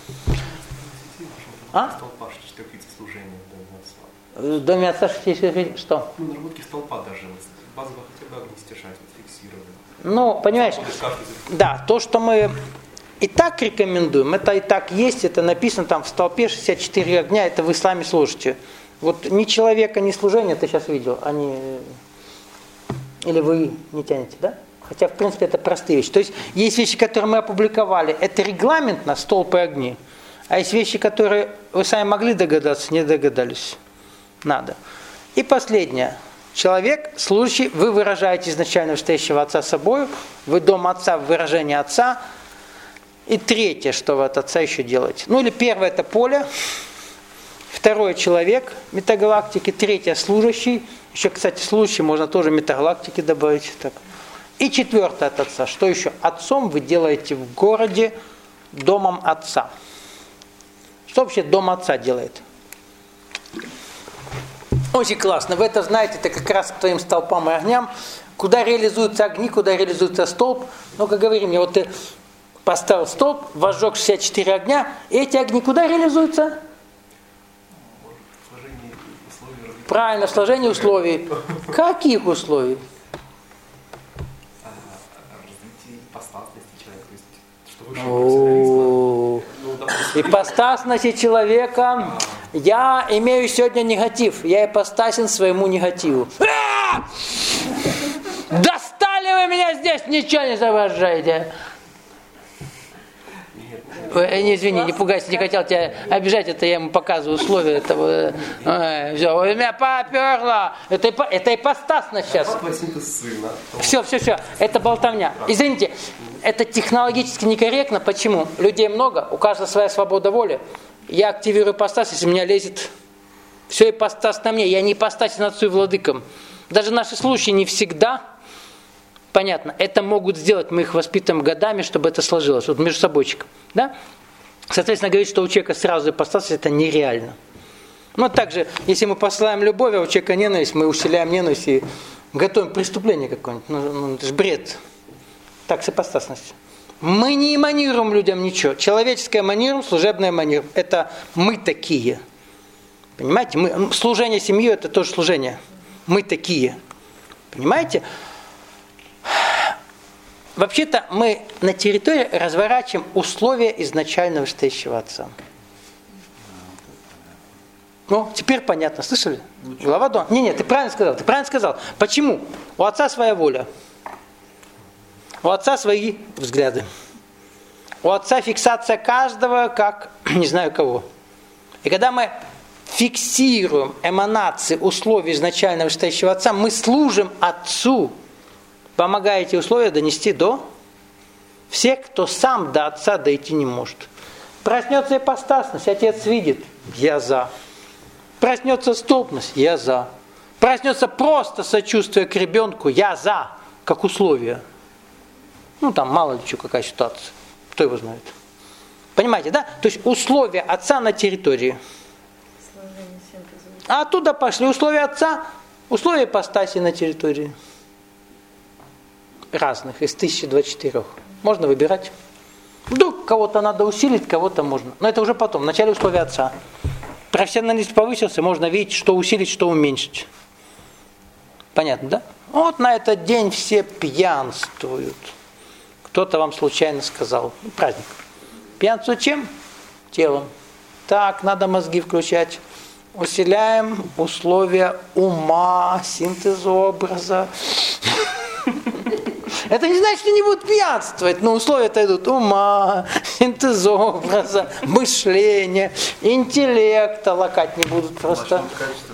А? В доме отца что? Ну, наработки столпа даже. базово хотя бы огни стяжать, фиксировать. Ну, понимаешь, да, то, что мы и так рекомендуем, это и так есть, это написано там в столпе шестьдесят четыре огня, это в исламе служите. Вот ни человека, ни служения ты сейчас видел, они... Или вы не тянете, да? Хотя, в принципе, это простые вещи. То есть, есть вещи, которые мы опубликовали, это регламент на столб и огни. А есть вещи, которые вы сами могли догадаться, не догадались. Надо. И последнее. Человек, служащий, вы выражаете изначально вышестоящего отца собою, вы дом отца в выражении отца. И третье, что вы от отца еще делаете. Ну или первое это поле, второе человек метагалактики, третье служащий. Еще, кстати, служащий можно тоже метагалактики добавить. Так. И четвертое от отца. Что еще? Отцом вы делаете в городе домом отца. Что вообще дом отца делает? Очень классно. Вы это знаете, это как раз к твоим столпам и огням. Куда реализуются огни, куда реализуется столб. Ну, как говорим, я вот ты поставил столб, возжег шестьдесят четыре огня, и эти огни куда реализуются? Правильно, сложение условий. Каких условий? Ипостасности человека. Я имею сегодня негатив. Я ипостасен своему негативу. А! Достали вы меня здесь, ничего не соображаете. Не, извини, не пугайся, не хотел тебя обижать, это я ему показываю условия этого. Ой, все, у меня поперло. Это, это ипостасно сейчас. Все, все, все, это болтовня. Извините, это технологически некорректно. Почему? Людей много, у каждого своя свобода воли. Я активирую ипостас, если у меня лезет все ипостас на мне. Я не ипостасен отцу и владыкам. Даже наши случаи не всегда... Понятно, это могут сделать, мы их воспитываем годами, чтобы это сложилось, вот между собойчиком, да? Соответственно, говорить, что у человека сразу ипостас, это нереально. Ну, также, если мы посылаем любовь, а у человека ненависть, мы усиляем ненависть и готовим преступление какое-нибудь, ну, ну это же бред. Так, с ипостасностью. Мы не эманируем людям ничего. Человеческое эманируем, служебное эманируем. Это мы такие. Понимаете? Мы, служение семьи, это тоже служение. Мы такие. Понимаете? Вообще-то мы на территории разворачиваем условия изначального вышестоящего отца. Ну, теперь понятно, слышали? Глава дома. Не, не, ты правильно сказал, ты правильно сказал. Почему? У отца своя воля. У отца свои взгляды. У отца фиксация каждого, как не знаю кого. И когда мы фиксируем эманации условий изначального вышестоящего отца, мы служим отцу, помогая эти условия донести до всех, кто сам до отца дойти не может. Проснется ипостасность, отец видит, я за. Проснется столбность, я за. Проснется просто сочувствие к ребенку, я за, как условие. Ну там мало ли что, какая ситуация, кто его знает. Понимаете, да? То есть условия отца на территории. А оттуда пошли условия отца, условия ипостаси на территории. Разных, из тысячи двадцати четырёх. Можно выбирать. Вдруг кого-то надо усилить, кого-то можно. Но это уже потом, в начале условия отца. Профессионалист повысился, можно видеть, что усилить, что уменьшить. Понятно, да? Вот на этот день все пьянствуют. Кто-то вам случайно сказал. Праздник. Пьянствуют чем? Телом. Так, надо мозги включать. Усиляем условия ума, синтез образа. Это не значит, что не будут пьянствовать, но условия-то идут ума, синтез образа, мышления, интеллекта, лакать не будут просто.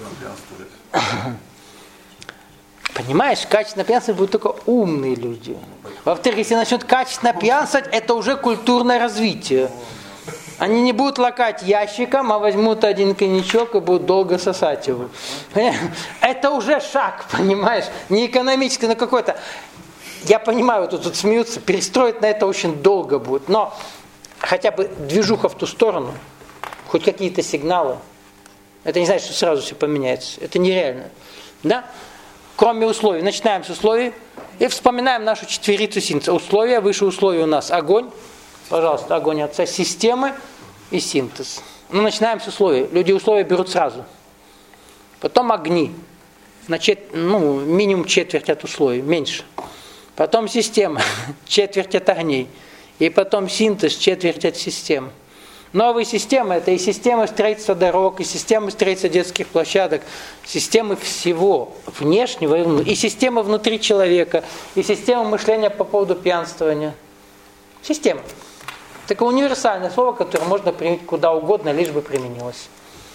Понимаешь, качественно пьянствовать будут только умные люди. Во-вторых, если начнут качественно пьянствовать, это уже культурное развитие. Они не будут лакать ящиком, а возьмут один коньячок и будут долго сосать его. Это уже шаг, понимаешь? Не экономический, но какой-то. Я понимаю, тут, тут смеются, перестроить на это очень долго будет. Но хотя бы движуха в ту сторону, хоть какие-то сигналы, это не значит, что сразу все поменяется. Это нереально. Да? Кроме условий. Начинаем с условий и вспоминаем нашу четверицу синтеза. Условия, выше условий у нас огонь. Пожалуйста, огонь отца, системы и синтез. Ну, начинаем с условий. Люди условия берут сразу. Потом огни. на чет... ну, минимум четверть от условий, меньше. Потом система, четверть от огней. И потом синтез, четверть от систем. Новые системы – это и системы строительства дорог, и системы строительства детских площадок, системы всего, внешнего и внутреннего, и системы внутри человека, и системы мышления по поводу пьянствования. Система. Такое универсальное слово, которое можно применить куда угодно, лишь бы применилось.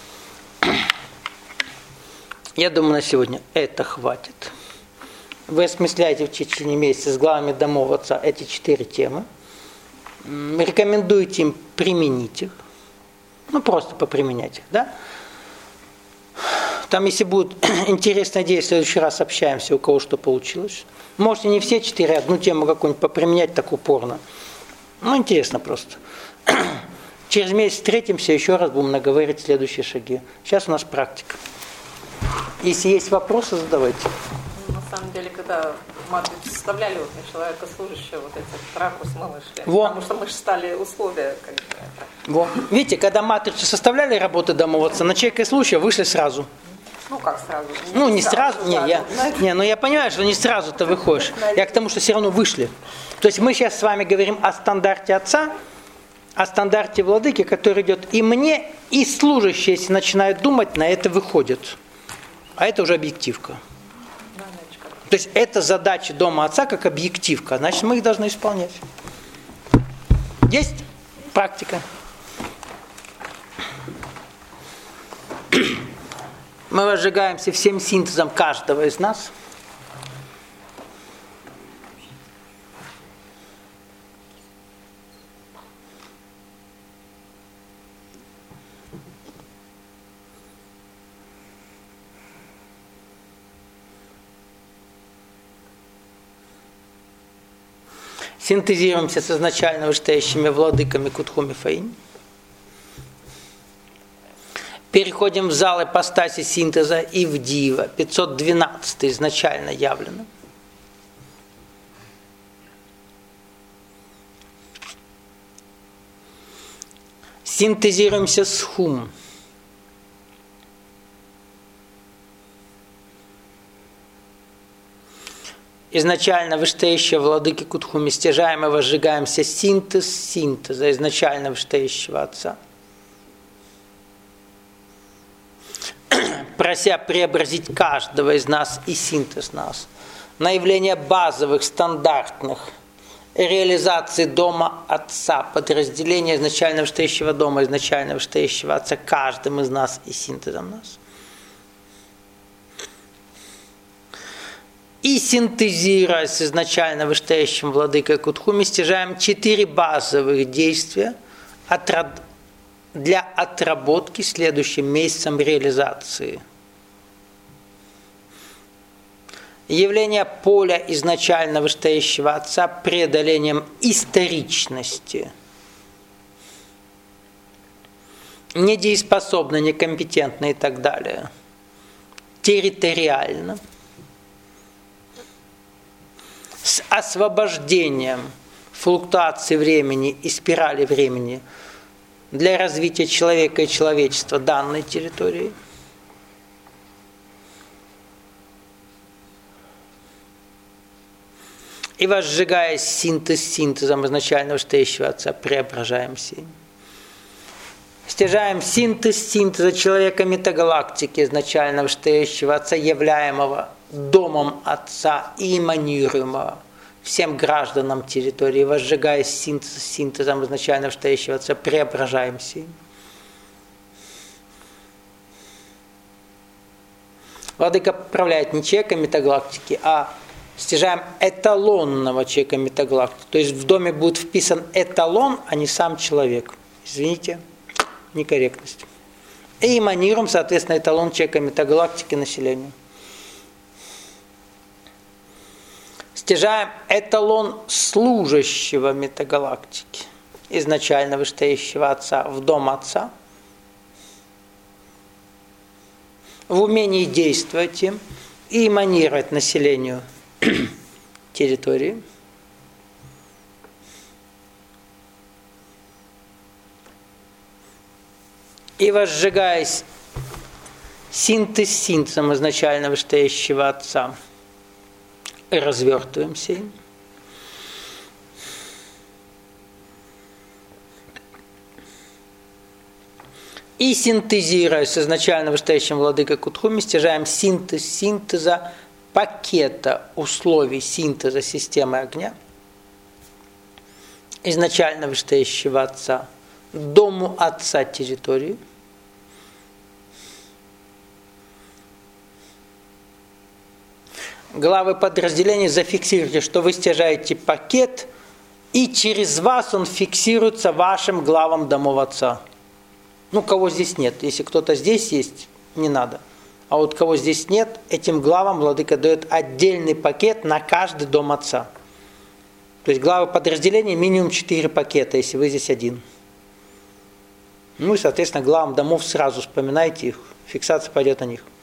Я думаю, на сегодня это хватит. Вы осмысляете в течение месяца с главами домов отца эти четыре темы. Рекомендуете им применить их. Ну, просто поприменять их, да? Там, если будет интересная идея, в следующий раз общаемся, у кого что получилось. Можете не все четыре, одну тему какую-нибудь поприменять так упорно. Ну, интересно просто. Через месяц встретимся, еще раз будем наговаривать следующие шаги. Сейчас у нас практика. Если есть вопросы, задавайте. На самом деле, когда матрицу составляли вот на человека служащего, вот этот ракурс мы вышли. Во. Потому что мы же стали условия. Как бы, Во. Видите, когда матрицу составляли работы домоводца, на человека служащего вышли сразу. ну как сразу? Ну, не сразу, не, сразу, я, знаете. не, ну я понимаю, что не сразу ты выходишь. Я к тому, что все равно вышли. То есть мы сейчас с вами говорим о стандарте отца, о стандарте владыки, который идет и мне, и служащие, если начинают думать, на это выходят. А это уже объективка. То есть это задача дома отца как объективка, значит мы их должны исполнять. Есть практика. Мы возжигаемся всем синтезом каждого из нас. Синтезируемся с изначально вышестоящими владыками Кутхуми Фаинь. Переходим в зал ипостаси синтеза и в Дива, пятьсот двенадцать изначально явлено. Синтезируемся с Хум. Изначально вышестоящего владыки Кутхуми стяжаем и возжигаемся синтез синтеза изначально вышестоящего отца. Прося преобразить каждого из нас и синтез нас на явление базовых, стандартных реализаций дома отца, подразделения изначально вышестоящего дома, изначально вышестоящего отца, каждым из нас и синтезом нас. И синтезируя с изначально вышестоящим владыкой Кутхуми, стяжаем четыре базовых действия для отработки следующим месяцем реализации. Явление поля изначально вышестоящего отца преодолением историчности. Недееспособно, некомпетентно и так далее. Территориально. С освобождением флуктуации времени и спирали времени для развития человека и человечества данной территории. И возжигая синтез синтезом изначально вышестоящего отца, преображаемся. Стяжаем синтез синтеза человека метагалактики изначально вышестоящего отца, являемого домом отца и эманируемого всем гражданам территории, возжигая синтез синтезом изначально вышестоящего отца, преображаемся. Владыка поправляет не человека метагалактики, а стяжаем эталонного человека метагалактики. То есть в доме будет вписан эталон, а не сам человек. Извините, некорректность. И эманируем, соответственно, эталон человека метагалактики населению. Стяжаем эталон служащего метагалактики, изначально вышестоящего отца, в дом отца, в умении действовать им и эманировать населению территории. И возжигаясь синтез синтезом изначально вышестоящего Отца. Развертываемся им. И синтезируя с изначально вышестоящим владыкой Кутхуми, стяжаем синтез синтеза пакета условий синтеза системы огня изначально вышестоящего Отца, дому Отца территории, главы подразделений, зафиксируйте, что вы стяжаете пакет, и через вас он фиксируется вашим главам домов Отца. Ну, кого здесь нет. Если кто-то здесь есть, не надо. А вот кого здесь нет, этим главам владыка дает отдельный пакет на каждый дом Отца. То есть главы подразделения минимум четыре пакета, если вы здесь один. Ну и, соответственно, главам домов сразу вспоминайте их. Фиксация пойдет на них.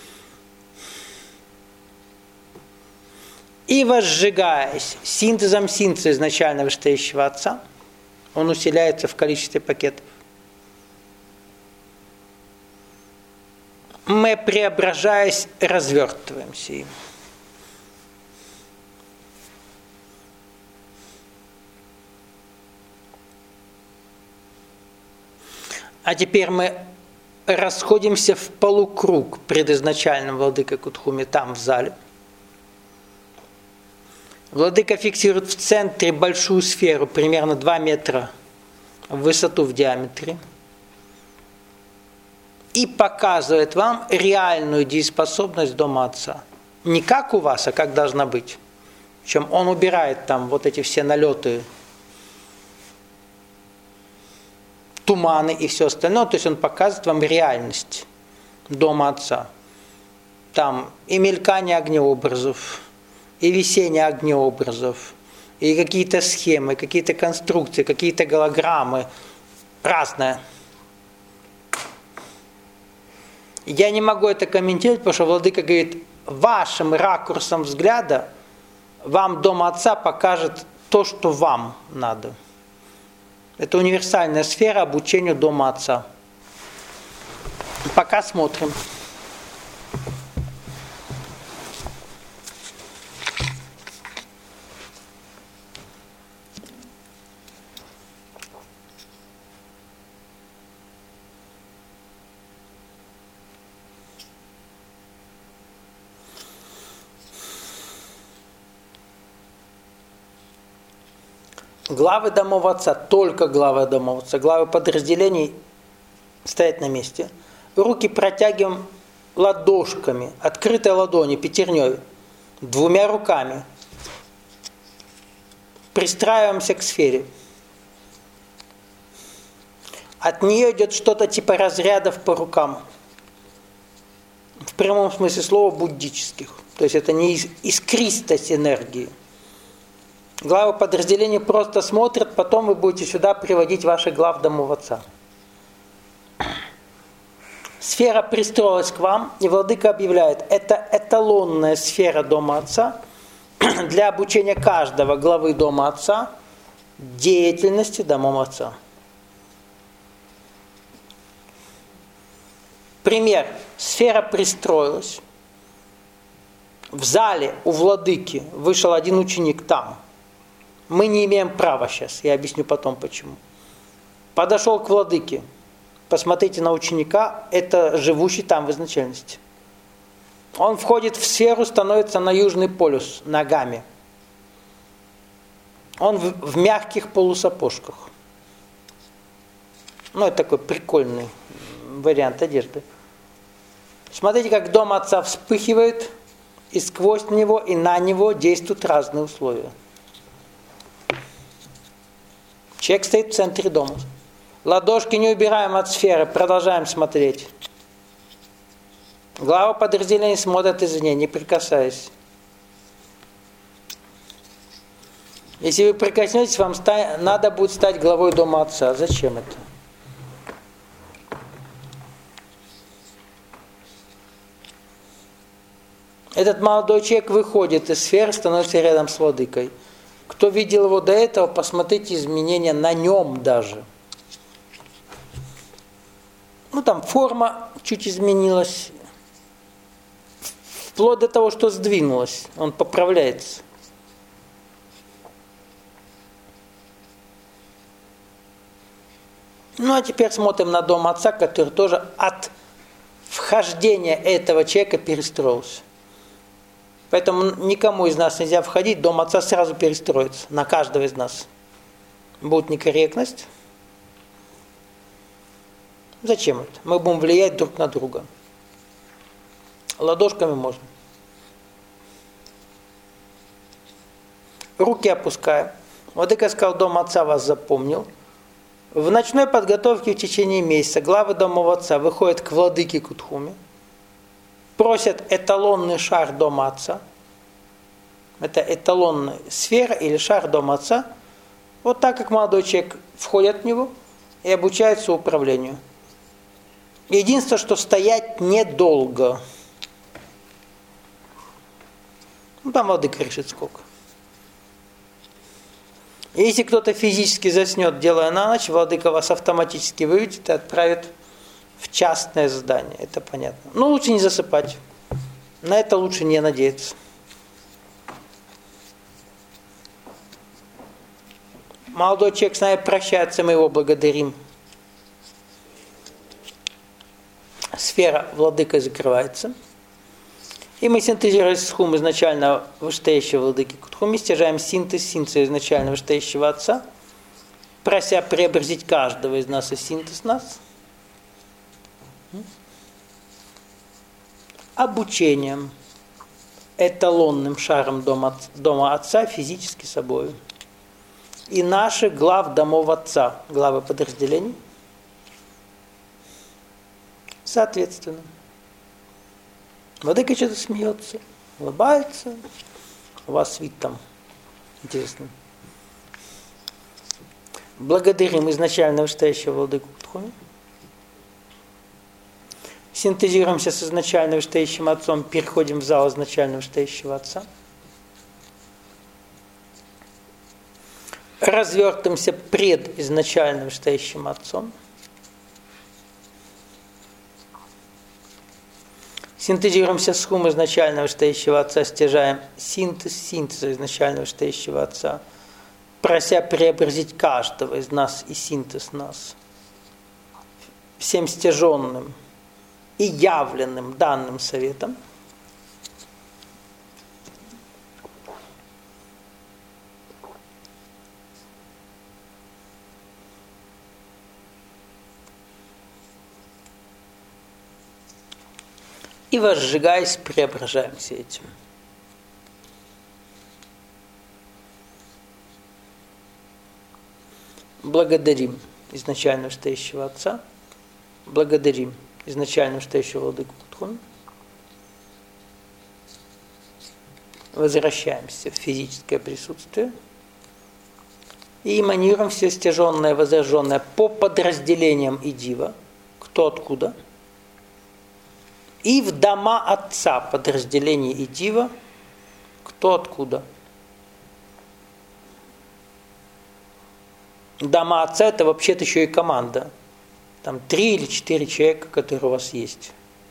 И возжигаясь синтезом синтеза изначально вышестоящего Отца, он усиляется в количестве пакетов. Мы, преображаясь, развертываемся им. А теперь мы расходимся в полукруг пред изначальным владыкой Кутхуми там, в зале. Владыка фиксирует в центре большую сферу, примерно два метра в высоту, в диаметре, и показывает вам реальную дееспособность дома Отца. Не как у вас, а как должна быть. Причем он убирает там вот эти все налеты, туманы и все остальное. То есть он показывает вам реальность дома Отца. Там и мелькание огнеобразов, и висение огнеобразов, и какие-то схемы, какие-то конструкции, какие-то голограммы. Разное. Я не могу это комментировать, потому что владыка говорит, вашим ракурсом взгляда вам дом Отца покажет то, что вам надо. Это универсальная сфера обучению дома Отца. Пока смотрим. Главы домов Отца, только главы домов Отца, главы подразделений стоят на месте. Руки протягиваем ладошками, открытой ладони, пятерней, двумя руками. Пристраиваемся к сфере. От нее идет что-то типа разрядов по рукам. В прямом смысле слова буддических. То есть это не искристость энергии. Главы подразделения просто смотрят, потом вы будете сюда приводить ваших глав домов Отца. Сфера пристроилась к вам, и владыка объявляет, это эталонная сфера дома Отца для обучения каждого главы дома Отца деятельности домом Отца. Пример. Сфера пристроилась. В зале у владыки вышел один ученик там. Мы не имеем права сейчас, я объясню потом почему. Подошел к владыке, посмотрите на ученика, это живущий там в изначальности. Он входит в сферу, становится на южный полюс ногами. Он в, в мягких полусапожках. Ну, это такой прикольный вариант одежды. Смотрите, как дом Отца вспыхивает, и сквозь него, и на него действуют разные условия. Человек стоит в центре дома. Ладошки не убираем от сферы, продолжаем смотреть. Глава подразделения смотрят извне, не прикасаясь. Если вы прикоснетесь, вам ста... надо будет стать главой дома Отца. Зачем это? Этот молодой человек выходит из сферы, становится рядом с владыкой. Кто видел его до этого, посмотрите изменения на нем даже. Ну, там форма чуть изменилась, Вплоть до того, что сдвинулось, он поправляется. Ну а теперь смотрим на дом отца, который тоже от вхождения этого человека перестроился. Поэтому никому из нас нельзя входить, дом отца сразу перестроится, на каждого из нас. Будет некорректность. Зачем это? Мы будем влиять друг на друга. Ладошками можно. Руки опускаем. Владыка сказал, дом отца вас запомнил. В ночной подготовке в течение месяца главы дома отца выходят к владыке Кутхуме, просят эталонный шар дома отца. Это эталонная сфера или шар дома отца. Вот так как молодой человек входит в него и обучается управлению. Единственное, что стоять недолго. Ну, там владыка решит сколько. Если кто-то физически заснет, делая на ночь, владыка вас автоматически выведет и отправит в частное здание. Это понятно. Но лучше не засыпать. На это лучше не надеяться. Молодой человек с нами прощается, мы его благодарим. Сфера владыкой закрывается. И мы синтезируем схум изначально вышестоящего владыки Кутхуми, стяжаем синтез синтеза изначально вышестоящего отца, прося преобразить каждого из нас и синтез нас. Обучением эталонным шаром дома, дома отца физически собой. И наших глав домов отца, главы подразделений, соответственно. Владыка что-то смеется, улыбается. У вас вид там интересный. Благодарим изначально вышестоящего владыку Кутхуми. Синтезируемся с изначально вышестоящим отцом, переходим в зал изначально вышестоящего отца. Развертываемся пред изначально вышестоящим отцом. Синтезируемся с хум изначально вышестоящего отца, стяжаем синтез синтеза изначально вышестоящего отца, прося преобразить каждого из нас и синтез нас всем стяженным и явленным данным советом. И, возжигаясь, преображаемся этим. Благодарим изначально вышестоящего отца, благодарим изначально вышестоящего владыку Кутхуми, возвращаемся в физическое присутствие и эманируем все стяженное, возраженное по подразделениям идива, кто откуда, и в дома отца подразделения идива, кто откуда. Дома отца это вообще-то еще и команда. Там три или четыре человека, которые у вас есть.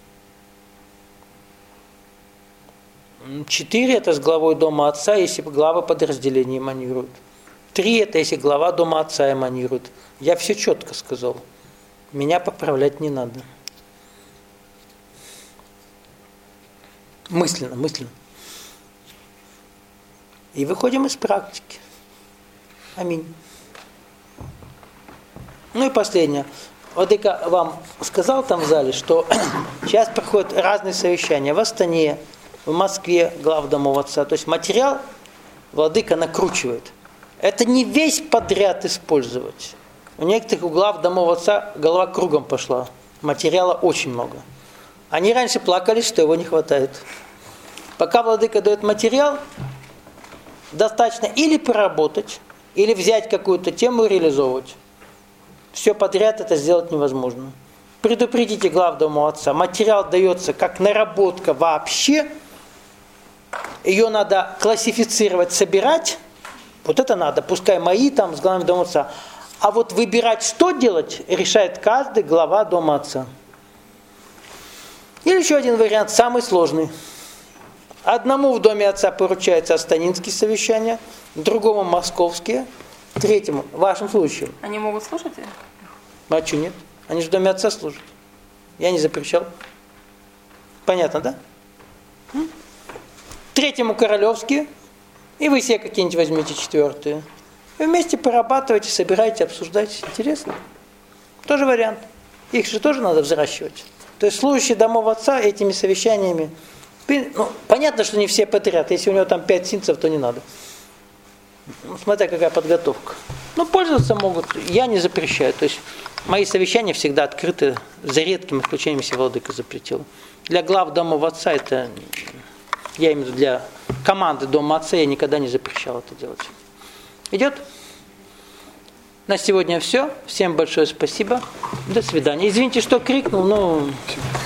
Четыре это с главой дома отца, если глава подразделения эманирует. Три это если глава дома отца эманирует. Я все четко сказал. Меня поправлять не надо. Мысленно, мысленно. И выходим из практики. Аминь. Ну и последнее. Владыка вам сказал там в зале, что сейчас проходят разные совещания в Астане, в Москве, глав домов отца. То есть материал владыка накручивает. Это не весь подряд использовать. У некоторых у глав домов отца голова кругом пошла. Материала очень много. Они раньше плакали, что его не хватает. Пока владыка дает материал, достаточно или проработать, или взять какую-то тему и реализовывать. Все подряд это сделать невозможно. Предупредите глав дома отца. Материал дается как наработка вообще. Ее надо классифицировать, собирать. Вот это надо. Пускай мои там с главами дома отца. А вот выбирать, что делать, решает каждый глава дома отца. Или еще один вариант, самый сложный. Одному в доме отца поручается астанинские совещания, другому московские, третьему, в вашем случае. Они могут слушать? А что нет? Они же в доме отца служат. Я не запрещал. Понятно, да? М? Третьему королевские, и вы себе какие-нибудь возьмите четвертые. И вместе порабатывайте, собирайте, обсуждайте. Интересно? Тоже вариант. Их же тоже надо взращивать. То есть служащие домов отца этими совещаниями, ну, понятно, что не все подряд. Если у него там пять синцев, то не надо. Ну, смотря какая подготовка. Ну, пользоваться могут. Я не запрещаю. То есть мои совещания всегда открыты, за редким исключением, если владыка запретил. Для глав домов отца это, я имею в виду для команды дома отца, я никогда не запрещал это делать. Идет? На сегодня все. Всем большое спасибо. До свидания. Извините, что крикнул, но...